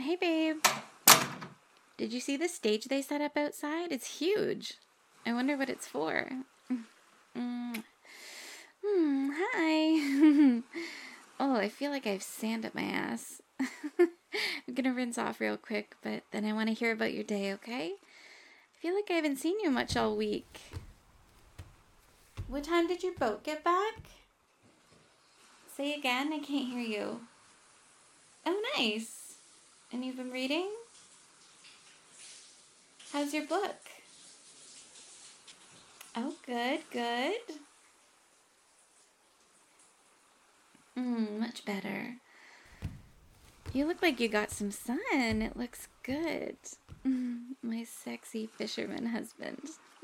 Hey, babe. Did you see the stage they set up outside? It's huge. I wonder what it's for. Hi. Oh, I feel like I have sand up my ass. I'm gonna rinse off real quick, but then I want to hear about your day, okay? I feel like I haven't seen you much all week. What time did your boat get back? Say again, I can't hear you. Oh, nice. And you've been reading? How's your book? Oh, good. Much better. You look like you got some sun. It looks good. My sexy fisherman husband.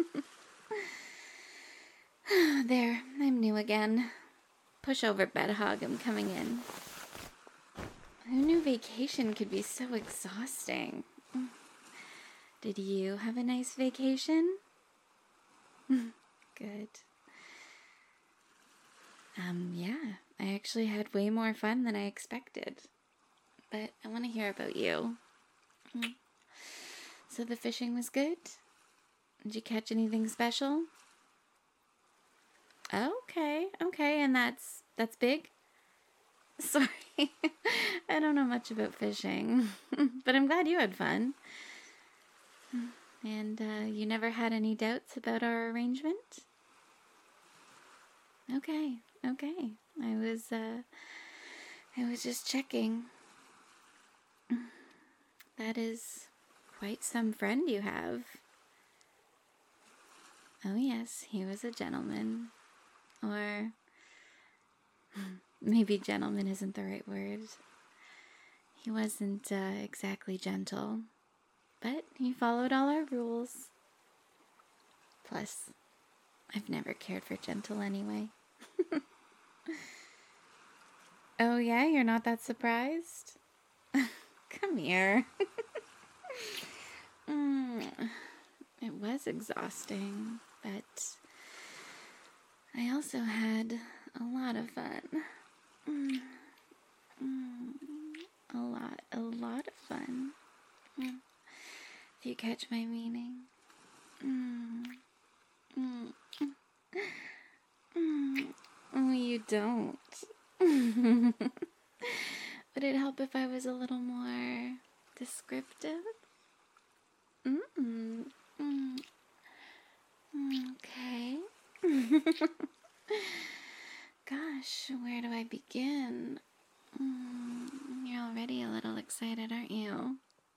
There, I'm new again. Push over, bed hog, I'm coming in. Who knew vacation could be so exhausting? Did you have a nice vacation? Good. Yeah, I actually had way more fun than I expected. But I want to hear about you. So the fishing was good? Did you catch anything special? Okay, and that's big? Sorry, I don't know much about fishing, but I'm glad you had fun. And you never had any doubts about our arrangement? Okay. I was just checking. That is quite some friend you have. Oh yes, he was a gentleman. Or maybe gentleman isn't the right word. He wasn't exactly gentle, but he followed all our rules. Plus, I've never cared for gentle anyway. Oh yeah, you're not that surprised? Come here. It was exhausting, but I also had a lot of fun. A lot of fun. If you catch my meaning. Oh, you don't. Would it help if I was a little more descriptive? Okay. Gosh, where do I begin? You're already a little excited, aren't you?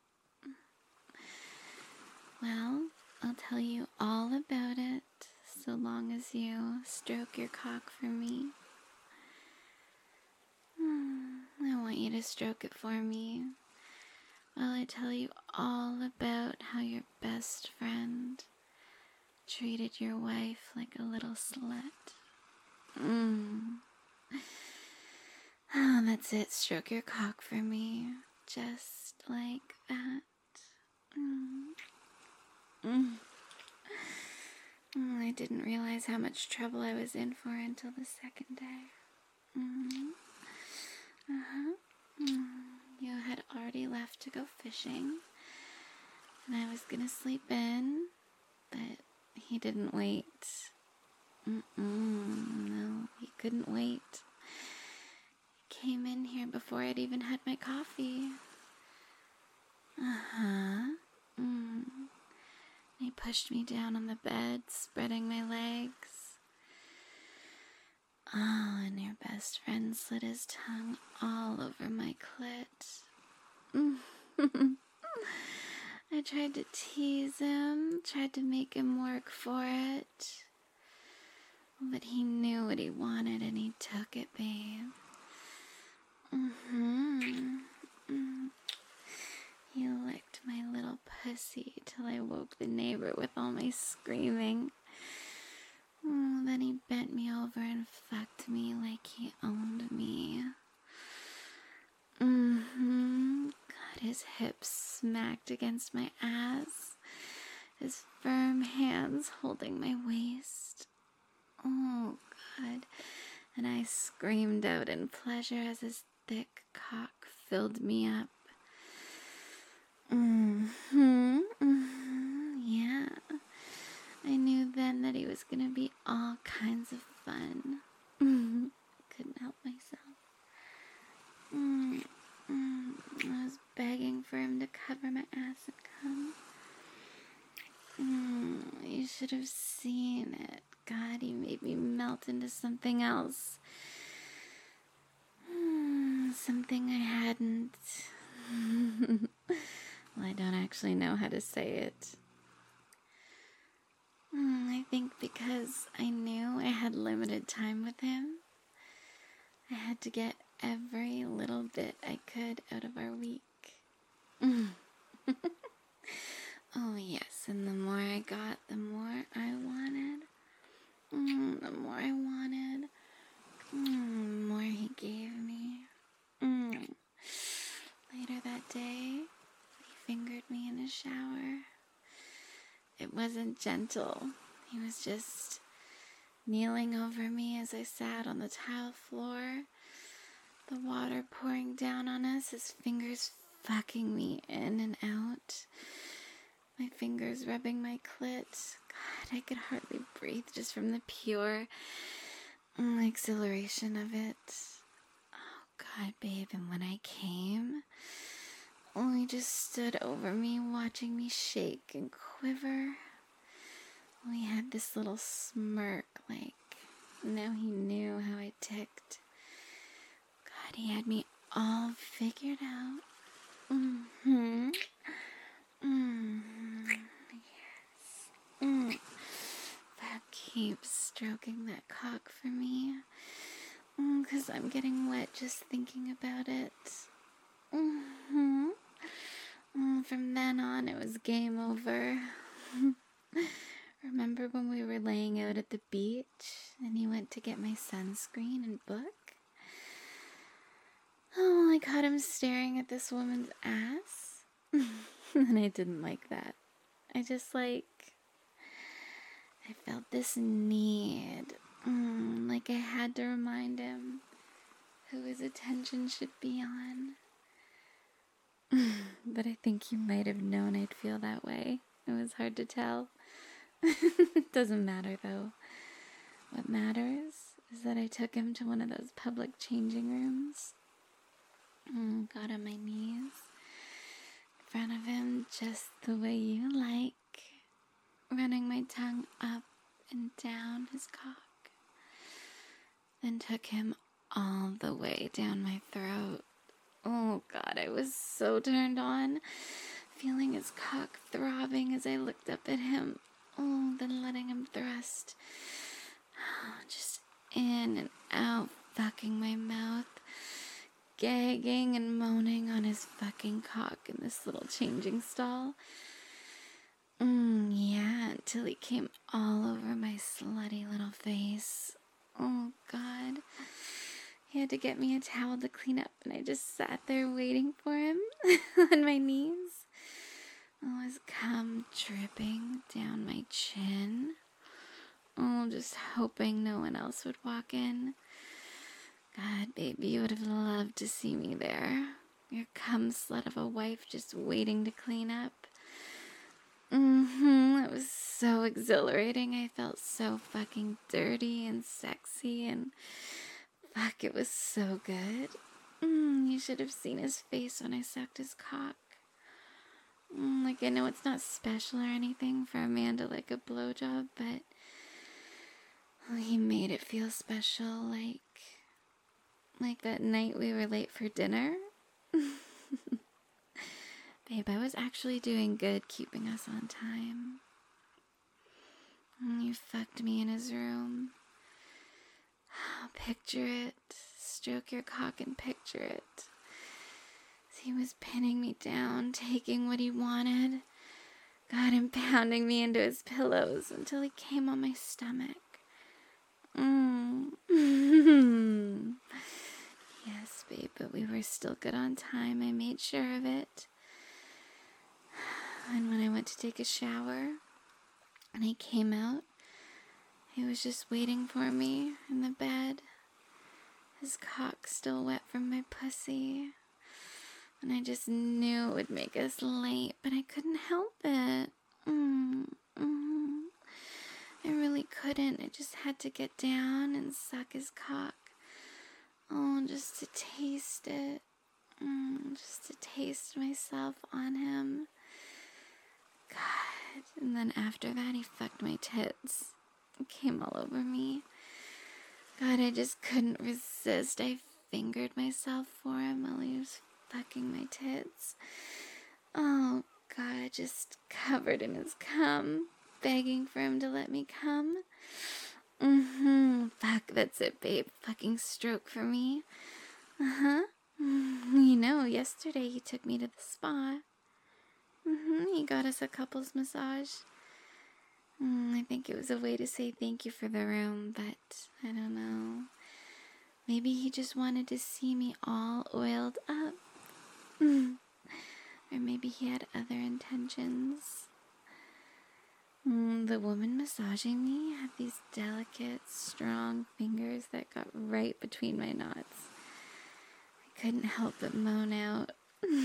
Well, I'll tell you all about it so long as you stroke your cock for me. I want you to stroke it for me while I tell you all about how your best friend treated your wife like a little slut. Oh, that's it. Stroke your cock for me. Just like that. I didn't realize how much trouble I was in for until the second day. You had already left to go fishing, and I was gonna sleep in, but he didn't wait. No, he couldn't wait. He came in here before I'd even had my coffee. He pushed me down on the bed, spreading my legs. Oh, and your best friend slid his tongue all over my clit. I tried to tease him, tried to make him work for it. But he knew what he wanted and he took it, babe. He licked my little pussy till I woke the neighbor with all my screaming. Then he bent me over and fucked me like he owned me. Got his hips smacked against my ass, his firm hands holding my waist. Oh, God. And I screamed out in pleasure as his thick cock filled me up. Yeah. I knew then that he was gonna be all kinds of fun. Couldn't help myself. I was begging for him to cover my ass and come. You should have seen it. God, he made me melt into something else. Something I hadn't. Well, I don't actually know how to say it. I think because I knew I had limited time with him, I had to get every little bit I could out of our week. Oh, yes, and the more I got, the more I wanted. The more I wanted, the more he gave me. Later that day, he fingered me in the shower. It wasn't gentle. He was just kneeling over me as I sat on the tile floor, the water pouring down on us, his fingers fucking me in and out, my fingers rubbing my clit. God, I could hardly breathe just from the pure exhilaration of it. Oh, God, babe, and when I came, he just stood over me, watching me shake and quiver. He had this little smirk, like now he knew how I ticked. God, he had me all figured out. Yes. Fuck, keep stroking that cock for me. 'Cause I'm getting wet just thinking about it. From then on, it was game over. Remember when we were laying out at the beach and he went to get my sunscreen and book? Oh, I caught him staring at this woman's ass. And I didn't like that. I felt this need. Like I had to remind him who his attention should be on. But I think he might have known I'd feel that way. It was hard to tell. It doesn't matter, though. What matters is that I took him to one of those public changing rooms. Got on my knees in front of him just the way you like, running my tongue up and down his cock. Then took him all the way down my throat. Oh, God, I was so turned on, feeling his cock throbbing as I looked up at him. Oh, then letting him thrust just in and out, fucking my mouth, gagging and moaning on his fucking cock in this little changing stall. Yeah, until he came all over my slutty little face. Oh, God. He had to get me a towel to clean up, and I just sat there waiting for him on my knees. Oh, his cum dripping down my chin. Oh, just hoping no one else would walk in. God, baby, you would have loved to see me there. Your cum slut of a wife just waiting to clean up. It was so exhilarating. I felt so fucking dirty and sexy, and fuck, it was so good. You should have seen his face when I sucked his cock. Like, I know it's not special or anything for a man to like a blowjob, but he made it feel special, like that night we were late for dinner. Babe, I was actually doing good keeping us on time. You fucked me in his room. Picture it. Stroke your cock and picture it. He was pinning me down, taking what he wanted. Got him pounding me into his pillows until he came on my stomach. Yes, babe, but we were still good on time. I made sure of it. And when I went to take a shower and he came out, he was just waiting for me in the bed. His cock still wet from my pussy. And I just knew it would make us late, but I couldn't help it. I really couldn't. I just had to get down and suck his cock. Oh, just to taste it. Just to taste myself on him. God. And then after that, he fucked my tits. It came all over me. God, I just couldn't resist. I fingered myself for him while he was fucking my tits. Oh, God, just covered in his cum, begging for him to let me come. Fuck, that's it, babe. Fucking stroke for me. You know, yesterday he took me to the spa. He got us a couples massage. I think it was a way to say thank you for the room, but I don't know. Maybe he just wanted to see me all oiled up. Or maybe he had other intentions. The woman massaging me had these delicate, strong fingers that got right between my knots. I couldn't help but moan out.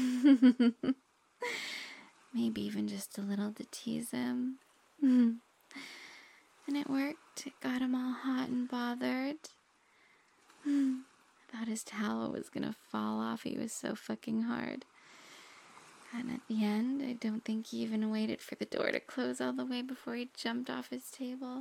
Maybe even just a little to tease him. And it worked. It got him all hot and bothered. I thought his towel was gonna fall off. He was so fucking hard. And at the end, I don't think he even waited for the door to close all the way before he jumped off his table.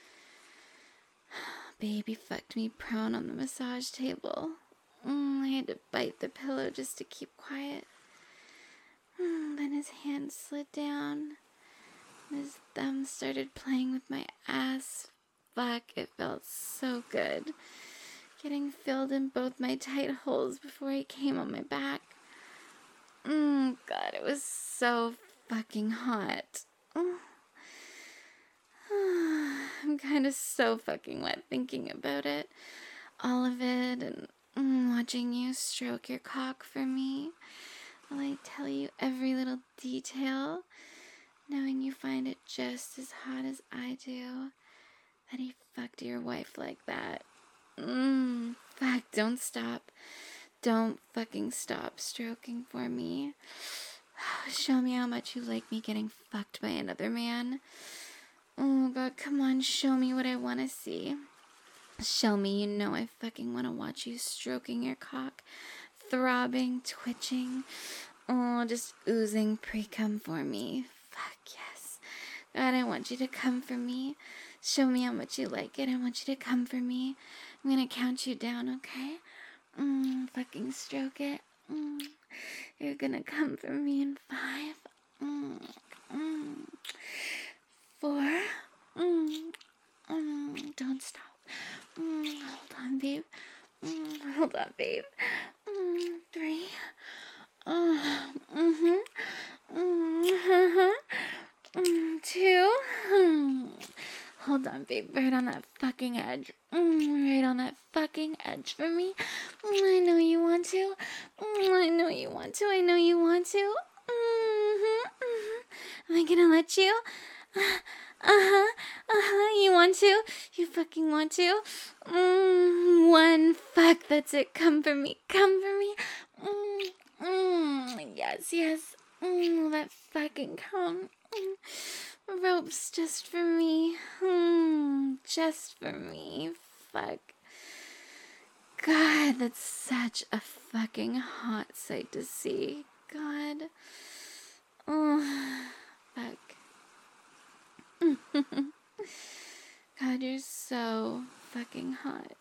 Baby fucked me prone on the massage table. I had to bite the pillow just to keep quiet. Then his hand slid down. His thumb started playing with my ass. Fuck, it felt so good. Getting filled in both my tight holes before he came on my back. God, it was so fucking hot. I'm kind of so fucking wet thinking about it. All of it, and watching you stroke your cock for me. While I tell you every little detail, knowing you find it just as hot as I do, that he fucked your wife like that. Fuck, don't stop. Don't fucking stop stroking for me. Show me how much you like me getting fucked by another man. Oh, God, come on, show me what I want to see. Show me you know I fucking want to watch you stroking your cock, throbbing, twitching, just oozing pre-cum for me. Fuck, yes. God, I want you to come for me. Show me how much you like it. I want you to come for me. I'm gonna count you down, okay? Fucking stroke it. You're gonna come for me in 5, 4. Don't stop. Hold on, babe. Hold on, babe. 3. 2. Hold on, babe. Right on that fucking edge. Right on that fucking edge for me. I know you want to. I know you want to. I know you want to. Am I gonna let you? You want to? You fucking want to? 1. Fuck, that's it. Come for me. Come for me. Yes, yes. That fucking come. Ropes just for me. Just for me. Fuck. God, that's such a fucking hot sight to see. God. Oh, fuck. God, you're so fucking hot.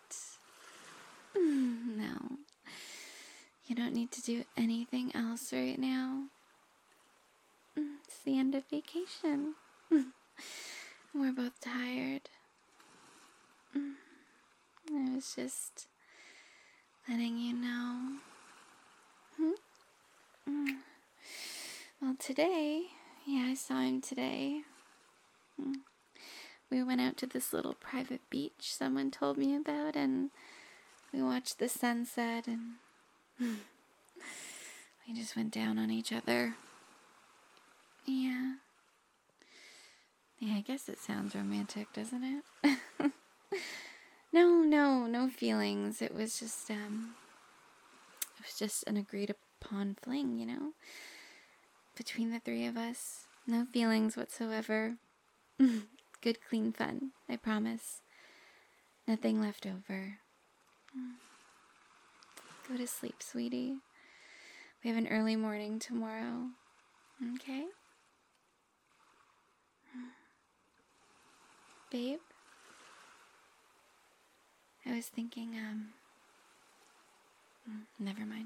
No. You don't need to do anything else right now. It's the end of vacation. We're both tired. I was just letting you know. Well, today, I saw him today. We went out to this little private beach someone told me about, and we watched the sunset, and we just went down on each other. Yeah. Yeah, I guess it sounds romantic, doesn't it? No feelings. It was just an agreed pawn fling, you know? Between the three of us, no feelings whatsoever. Good, clean fun, I promise. Nothing left over. Go to sleep, sweetie. We have an early morning tomorrow. Okay? Babe? I was thinking, never mind.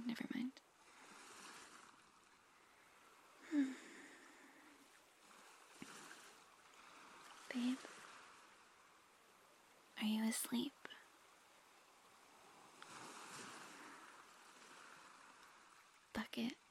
Babe? Are you asleep? Bucket.